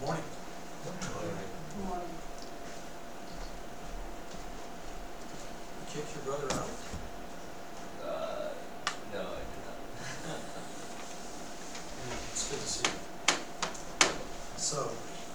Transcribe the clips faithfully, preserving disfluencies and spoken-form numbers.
Morning. Morning. You kicked your brother out? Uh, no, I did not. It's good to see you. So,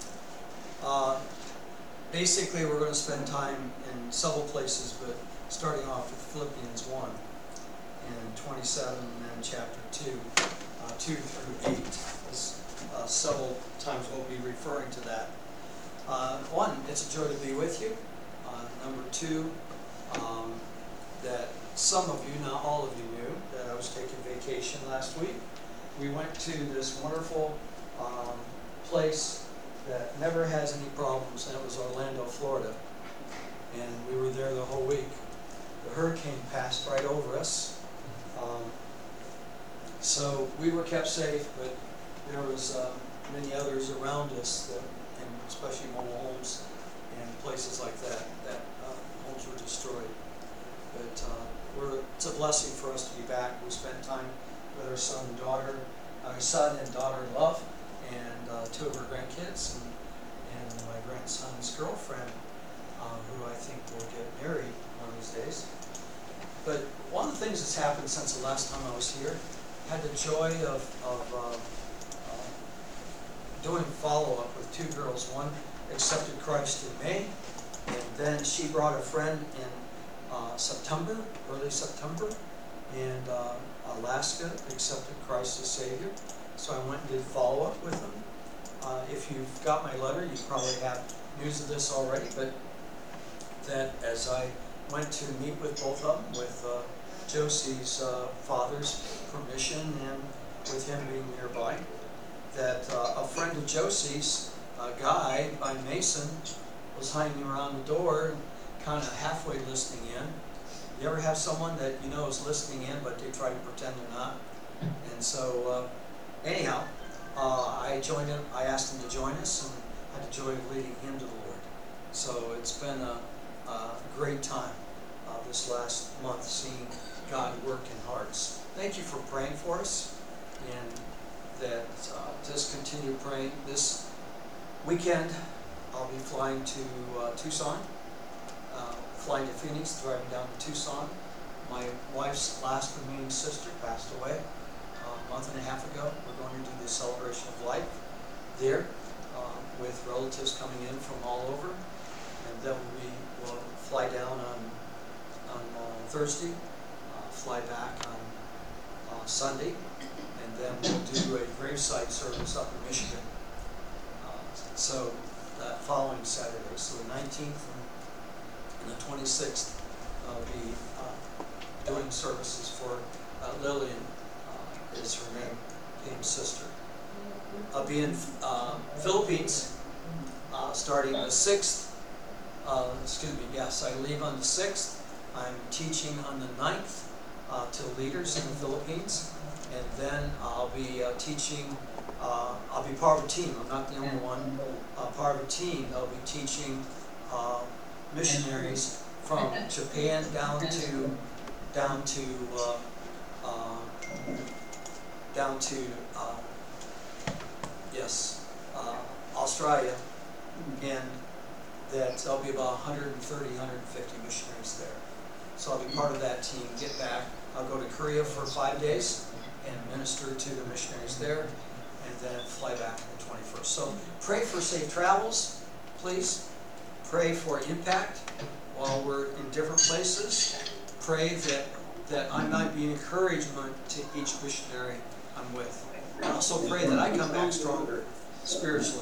uh, basically we're going to spend time in several places, but starting off with Philippians one and twenty-seven, and then chapter two, uh, two through eight. This, uh, several times we'll be referring to that. Uh, one, it's a joy to be with you. Uh, number two, um, that some of you, not all of you, knew that I was taking vacation last week. We went to this wonderful um, place that never has any problems, and it was Orlando, Florida. And we were there the whole week. The hurricane passed right over us. Um, so we were kept safe, but there was uh, many others around us, that, and especially mobile homes and places like that, that uh, homes were destroyed. But uh, we're, it's a blessing for us to be back. We spent time with our son and daughter, our son and daughter-in-law, and uh, two of our grandkids, and, and my grandson's girlfriend, uh, who I think will get married one of these days. But one of the things that's happened since the last time I was here, I had the joy of, of uh, uh, doing follow-up with two girls. One accepted Christ in May, and then she brought a friend in uh, September, early September, and uh, Alaska accepted Christ as Savior. So I went and did follow-up with them. Uh, if you've got my letter, you probably have news of this already, but that as I went to meet with both of them, with uh, Josie's uh, father's permission and with him being nearby, that uh, a friend of Josie's, a guy by Mason, was hanging around the door, kind of halfway listening in. You ever have someone that you know is listening in, but they try to pretend they're not? And so, uh, anyhow, uh, I joined him. I asked him to join us, and had the joy of leading him to the Lord. So it's been a, a great time uh, this last month, seeing God work in hearts. Thank you for praying for us, and that uh, just continue praying. This weekend, I'll be flying to uh, Tucson. Uh, flying to Phoenix, driving down to Tucson. My wife's last remaining sister passed away uh, a month and a half ago. We're going to do the celebration of life there uh, with relatives coming in from all over. And then we will fly down on, on uh, Thursday, uh, fly back on uh, Sunday, and then we'll do a graveside service up in Michigan. Uh, so that following Saturday, so the nineteenth and the twenty-sixth, I'll be uh, doing services for uh, Lillian, uh, is her name, Pam's sister. I'll be in uh, Philippines uh, starting the sixth, uh, excuse me, yes, I leave on the sixth. I'm teaching on the ninth uh, to leaders in the Philippines, and then I'll be uh, teaching, uh, I'll be part of a team, I'm not the only one, uh, part of a team. I'll be teaching uh, missionaries from Japan down to down to uh, uh, down to uh, yes uh, Australia, and that there'll be about one hundred thirty, one hundred fifty missionaries there. So I'll be part of that team. Get back. I'll go to Korea for five days and minister to the missionaries there, and then fly back on the twenty-first. So pray for safe travels, please. Pray for impact while we're in different places. Pray that, that I might be an encouragement to each missionary I'm with. And also pray that I come back stronger spiritually.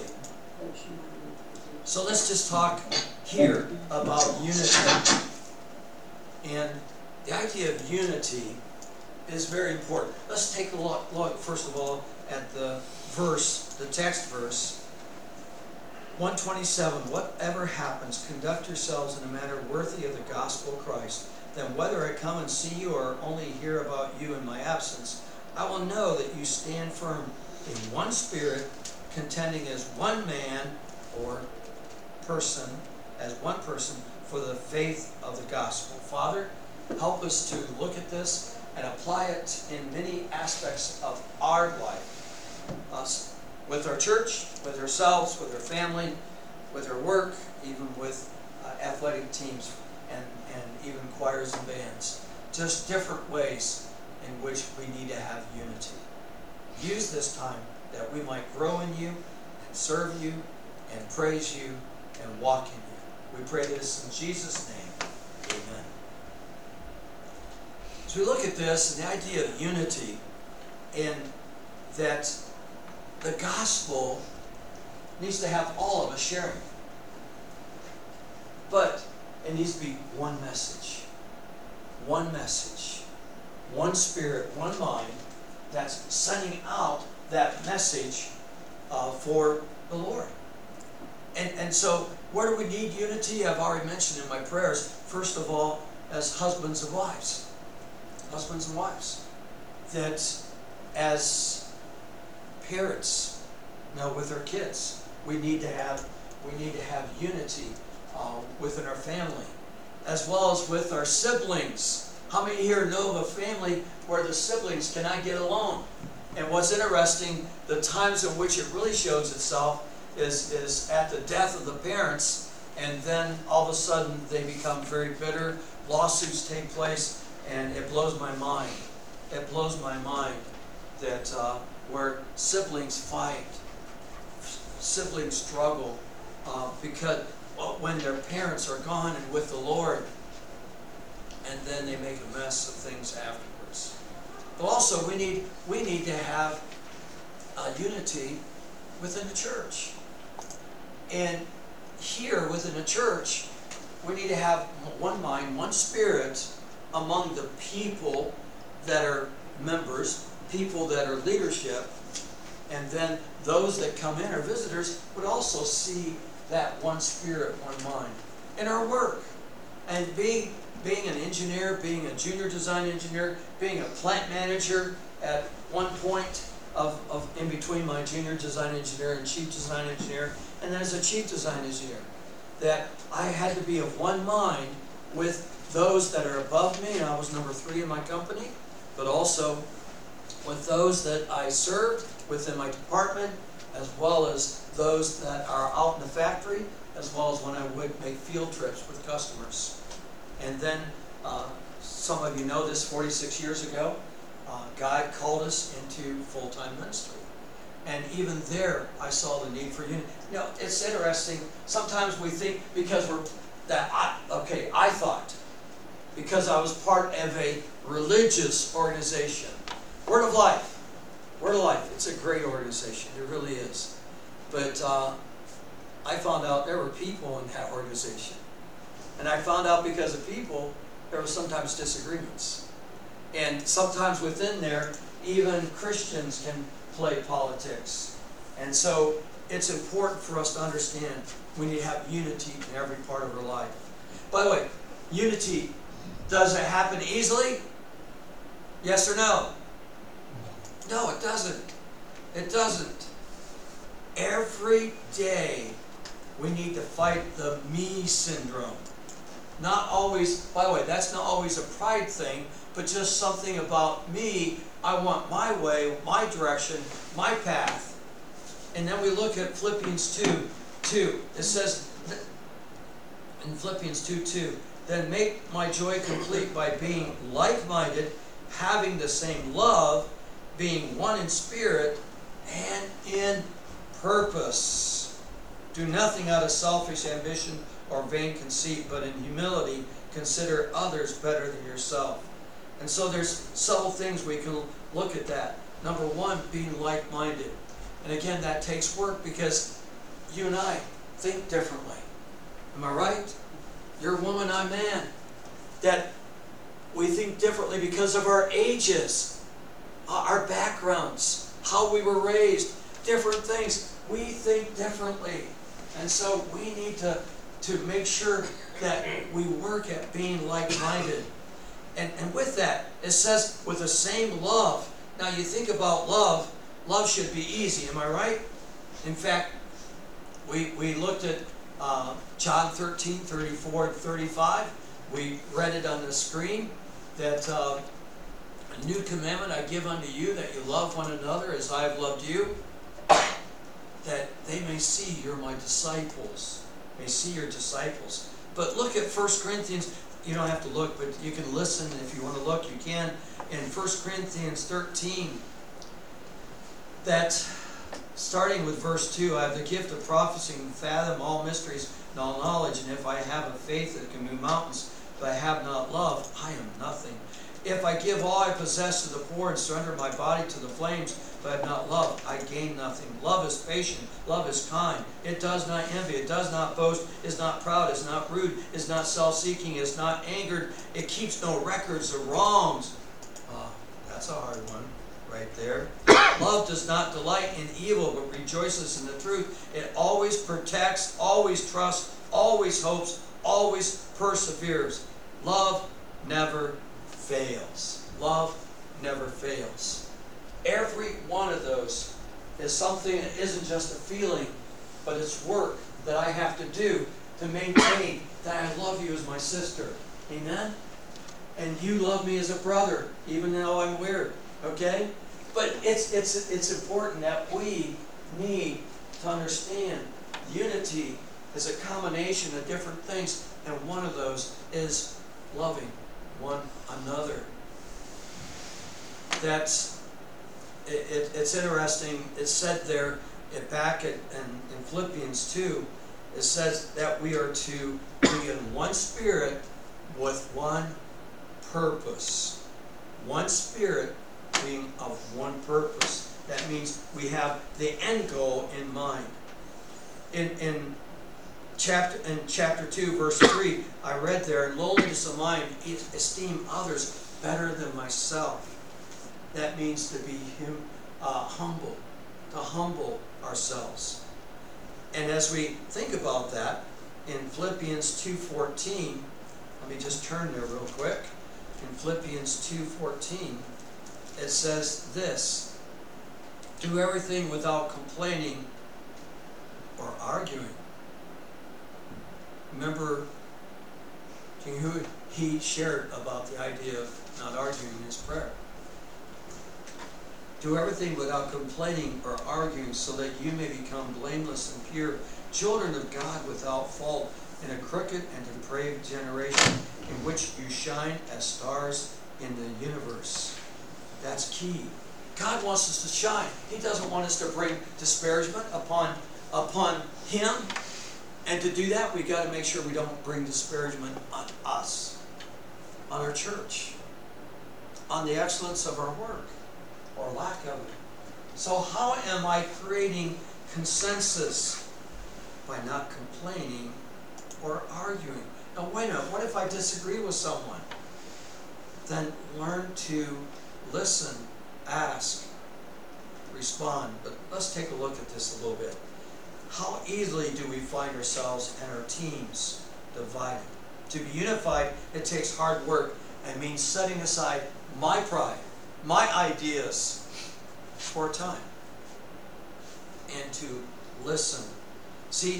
So let's just talk here about unity. And the idea of unity is very important. Let's take a look, look first of all, at the verse, the text verse. one twenty-seven, whatever happens, conduct yourselves in a manner worthy of the gospel of Christ. Then whether I come and see you or only hear about you in my absence, I will know that you stand firm in one spirit, contending as one man or person, as one person, for the faith of the gospel. Father, help us to look at this and apply it in many aspects of our life. Us with our church, with ourselves, with our family, with our work, even with uh, athletic teams, and, and even choirs and bands. Just different ways in which we need to have unity. Use this time that we might grow in you, and serve you, and praise you, and walk in you. We pray this in Jesus' name. Amen. So we look at this and the idea of unity, and that the gospel needs to have all of us sharing. But it needs to be one message. One message. One spirit, one mind that's sending out that message uh, for the Lord. And, and so, where do we need unity? I've already mentioned in my prayers, first of all, as husbands and wives. Husbands and wives. That as parents, you know, with our kids, we need to have we need to have unity uh, within our family, as well as with our siblings. How many here know of a family where the siblings cannot get along? And what's interesting, the times in which it really shows itself is, is at the death of the parents, and then all of a sudden they become very bitter, lawsuits take place, and it blows my mind. It blows my mind that uh, where siblings fight, siblings struggle, uh, because well, when their parents are gone and with the Lord, and then they make a mess of things afterwards. But also, we need we need to have uh, unity within the church. And here within the church, we need to have one mind, one spirit among the people that are members, people that are leadership, and then those that come in, our visitors, would also see that one spirit, one mind in our work. And being being an engineer, being a junior design engineer, being a plant manager at one point of, of in between my junior design engineer and chief design engineer, and then as a chief design engineer, that I had to be of one mind with those that are above me, and I was number three in my company, but also with those that I served within my department, as well as those that are out in the factory, as well as when I would make field trips with customers. And then, uh, some of you know this, forty-six years ago, uh, God called us into full-time ministry. And even there, I saw the need for unity. You know, it's interesting, sometimes we think because we're, that I, okay, I thought, because I was part of a religious organization. Word of Life. Word of Life. It's a great organization. It really is. But uh, I found out there were people in that organization. And I found out because of people, there were sometimes disagreements. And sometimes within there, even Christians can play politics. And so it's important for us to understand we need to have unity in every part of our life. By the way, unity, does it happen easily? Yes or no? No, it doesn't. It doesn't. Every day we need to fight the me syndrome. Not always, by the way, that's not always a pride thing, but just something about me. I want my way, my direction, my path. And then we look at Philippians two two. It says in Philippians two two, then make my joy complete by being like-minded, having the same love, being one in spirit and in purpose. Do nothing out of selfish ambition or vain conceit, but in humility consider others better than yourself. And so there's several things we can look at that. Number one, being like-minded. And again, that takes work because you and I think differently. Am I right? You're a woman, I'm a man. That we think differently because of our ages, our backgrounds, how we were raised, different things. We think differently. And so we need to to make sure that we work at being like-minded. And, and with that, it says with the same love. Now you think about love, love should be easy, am I right? In fact, we, we looked at uh, John thirteen, thirty-four and thirty-five. We read it on the screen, that uh, a new commandment I give unto you, that you love one another as I have loved you. that they may see you're my disciples, may see your disciples. But look at First Corinthians, you don't have to look, but you can listen, if you want to look, you can. In First Corinthians thirteen, that starting with verse two, I have the gift of prophecy and fathom all mysteries and all knowledge, and if I have a faith that can move mountains, but I have not love, I am nothing. If I give all I possess to the poor and surrender my body to the flames, but I have not love, I gain nothing. Love is patient, love is kind. It does not envy, it does not boast, is not proud, is not rude, is not self-seeking, is not angered. It keeps no records of wrongs. Oh, that's a hard one right there. Love does not delight in evil, but rejoices in the truth. It always protects, always trusts, always hopes, always perseveres. Love never fails. Love never fails. Every one of those is something that isn't just a feeling, but it's work that I have to do to maintain that I love you as my sister. Amen? And you love me as a brother, even though I'm weird. Okay? But it's it's it's important that we need to understand unity is a combination of different things, and one of those is loving one another. That's it, it, it's interesting. It's said there it back at in, in Philippians two. It says that we are to be in one spirit with one purpose. One spirit being of one purpose. That means we have the end goal in mind. In in chapter in chapter two, verse three, I read there, in lowliness of mind, esteem others better than myself. That means to be hum, uh, humble, to humble ourselves. And as we think about that, in Philippians two fourteen, let me just turn there real quick. In Philippians two fourteen, it says this: do everything without complaining or arguing. Remember, King Hu, he shared about the idea of not arguing in his prayer. Do everything without complaining or arguing, so that you may become blameless and pure, children of God without fault, in a crooked and depraved generation, in which you shine as stars in the universe. That's key. God wants us to shine. He doesn't want us to bring disparagement upon, upon Him. And to do that, we've got to make sure we don't bring disparagement on us, on our church, on the excellence of our work, or lack of it. So how am I creating consensus? By not complaining or arguing. Now wait a minute, what if I disagree with someone? Then learn to listen, ask, respond. But let's take a look at this a little bit. How easily do we find ourselves and our teams divided? To be unified, it takes hard work and means setting aside my pride, my ideas for a time, and to listen. See,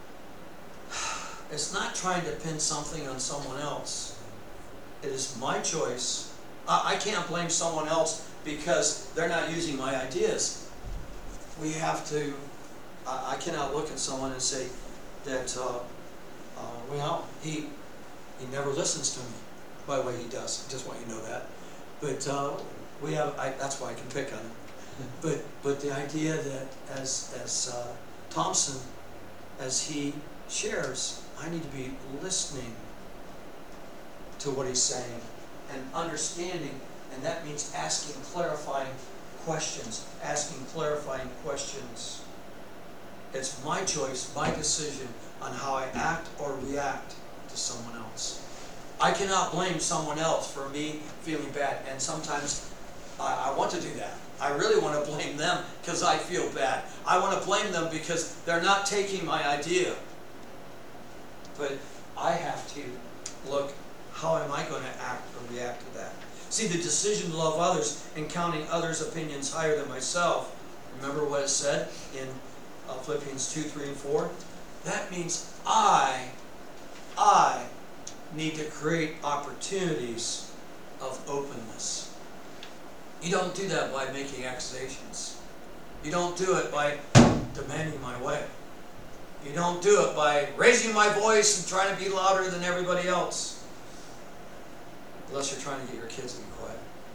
it's not trying to pin something on someone else. It is my choice. I, I can't blame someone else because they're not using my ideas. We have to, I, I cannot look at someone and say that, uh, uh, well, he, he never listens to me. By the way, he does. Just want you to know that. But uh, we have, I, that's why I can pick on him. But but the idea that as as uh, Thompson, as he shares, I need to be listening to what he's saying and understanding, and that means asking clarifying questions, asking clarifying questions. It's my choice, my decision on how I act or react to someone else. I cannot blame someone else for me feeling bad, and sometimes I, I want to do that. I really want to blame them because I feel bad. I want to blame them because they're not taking my idea. But I have to look, how am I going to act or react to that? See, the decision to love others and counting others' opinions higher than myself. Remember what it said in uh, Philippians two, three, and four? That means I, I need to create opportunities of openness. You don't do that by making accusations. You don't do it by demanding my way. You don't do it by raising my voice and trying to be louder than everybody else. Unless you're trying to get your kids to be quiet.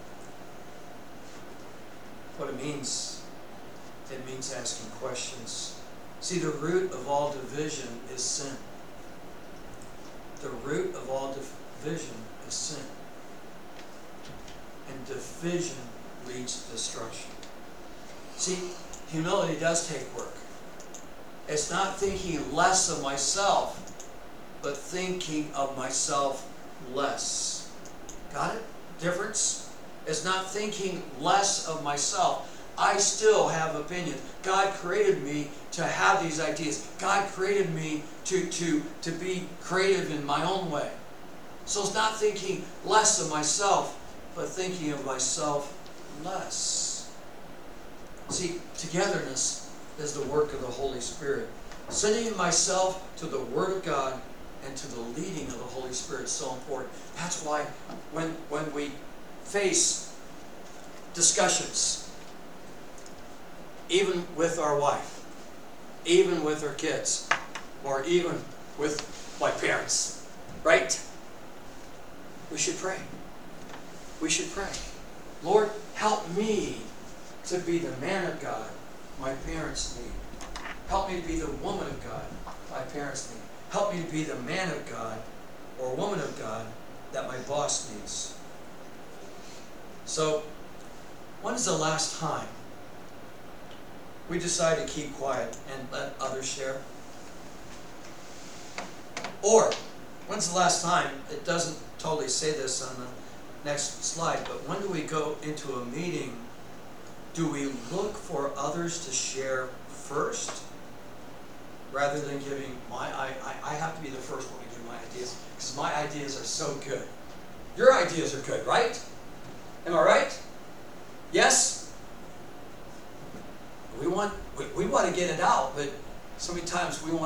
What it means, it means asking questions. See, the root of all division is sin. The root of all division is sin. And division leads to destruction. See, humility does take work. It's not thinking less of myself, but thinking of myself less. Got it? Difference? It's not thinking less of myself. I still have opinions. God created me to have these ideas. God created me to, to, to be creative in my own way. So it's not thinking less of myself, but thinking of myself less. See, togetherness is the work of the Holy Spirit. Sending myself to the Word of God and to the leading of the Holy Spirit is so important. That's why when, when we face discussions, even with our wife, even with our kids, or even with my parents, right? We should pray. We should pray. Lord, help me to be the man of God my parents need. Help me to be the woman of God my parents need. Help me to be the man of God or woman of God that my boss needs. So, when is the last time we decide to keep quiet and let others share? Or, when's the last time, it doesn't totally say this on the next slide, but when do we go into a meeting, do we look for others to share first? Rather than giving my, I, I, I have to be the first one to give my ideas, because my ideas are so good. Your ideas are good, right? Am I right? Yes? We want, we, we want to get it out, but so many times we want